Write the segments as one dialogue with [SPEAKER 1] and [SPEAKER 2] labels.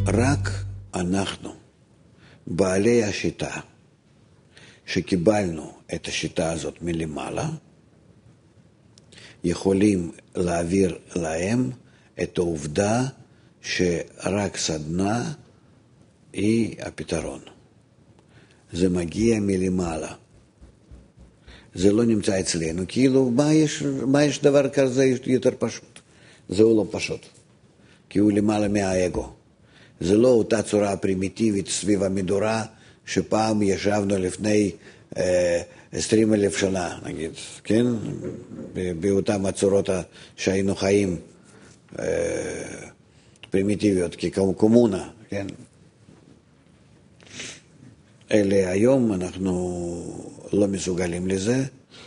[SPEAKER 1] רק אנחנו, בעלי השיטה, שקיבלנו את השיטה הזאת מלמעלה, יכולים להעביר להם את העובדה שרק סדנה היא הפתרון. זה מגיע מלמעלה. זה לא נמצא אצלנו. כאילו, מה יש דבר כזה יותר פשוט? זהו לא פשוט. כי הוא למעלה מהאגו. זה לא אותה צורה פרימיטיבית סביב המדורה, שפעם ישבנו לפני 20,000 שנה, נגיד, כן? באותם הצורות שהיינו חיים פרימיטיביות, כקומונה, כן? אלה היום אנחנו לא מסוגלים לזה,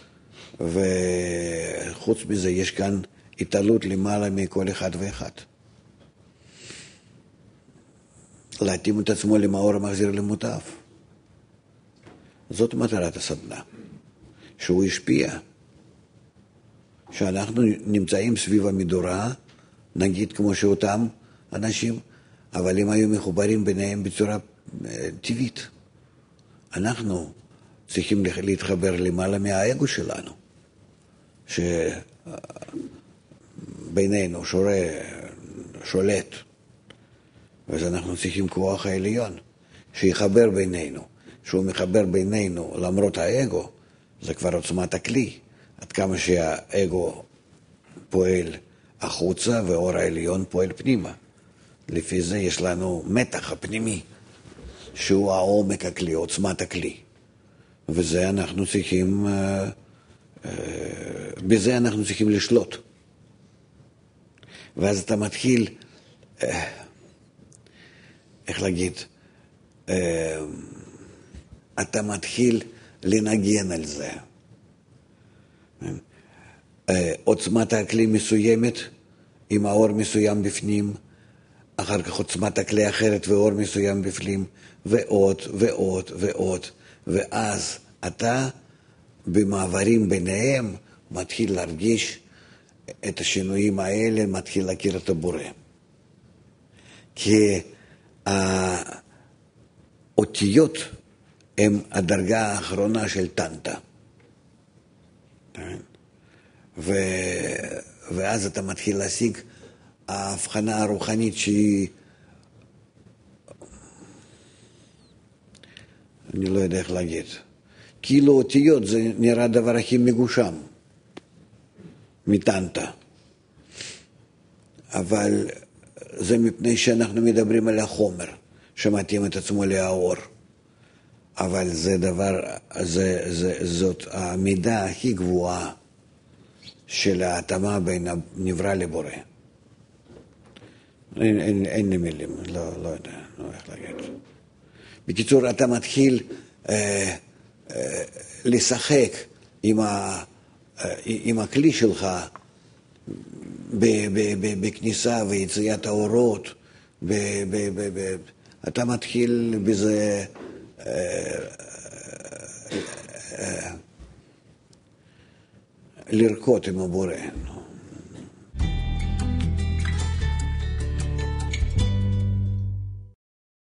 [SPEAKER 1] וחוץ מזה יש כאן התעלות למעלה מכל אחד ואחד. להתאים את עצמו למאור המחזיר למוטב. זאת מטרת הסדנה, שהוא השפיע, שאנחנו נמצאים סביב המדורה, נגיד כמו שאותם אנשים, אבל הם היו מחוברים ביניהם בצורה טבעית. אנחנו צריכים להתחבר למעלה מהאגו שלנו, שבינינו שולט, ואז אנחנו צריכים כוח העליון שיחבר בינינו. שהוא מחבר בינינו למרות האגו, זה כבר עוצמת הכלי. עד כמה שהאגו פועל החוצה ואור העליון פועל פנימה. לפי זה יש לנו מתח הפנימי, שהוא העומק הכלי, עוצמת הכלי. וזה אנחנו צריכים, בזה אנחנו צריכים לשלוט. ואז אתה מתחיל, איך להגיד, אתה מתחיל לנגן על זה. עוצמת הכלי מסוימת, עם האור מסוים בפנים, אחר כך עוצמת הכלי אחרת ואור מסוים בפנים, ועוד ועוד ועוד. ואז אתה במעברים ביניהם מתחיל להרגיש את השינויים האלה, מתחיל להכיר את הבורא. כי האותיות הם הדרגה האחרונה של טנטה. ואז אתה מתחיל להשיג ההבחנה הרוחנית שהיא, אני לא יודע איך להגיד, כאילו אותיות זה נראה הדבר הכי מגושם מטנטה. אבל זה מפני שאנחנו מדברים על החומר שמתאים את עצמו לאור. אבל זה דבר, זאת המידה הכי גבוהה של ההתאמה בין הנברא לבורא. אין לי מילים, לא יודע, לא איך להגיד. בקיצור, אתה מתחיל לשחק עם הכלי שלך בכניסה ויציאת האורות, אתה מתחיל בזה לרקוד עם הבורא.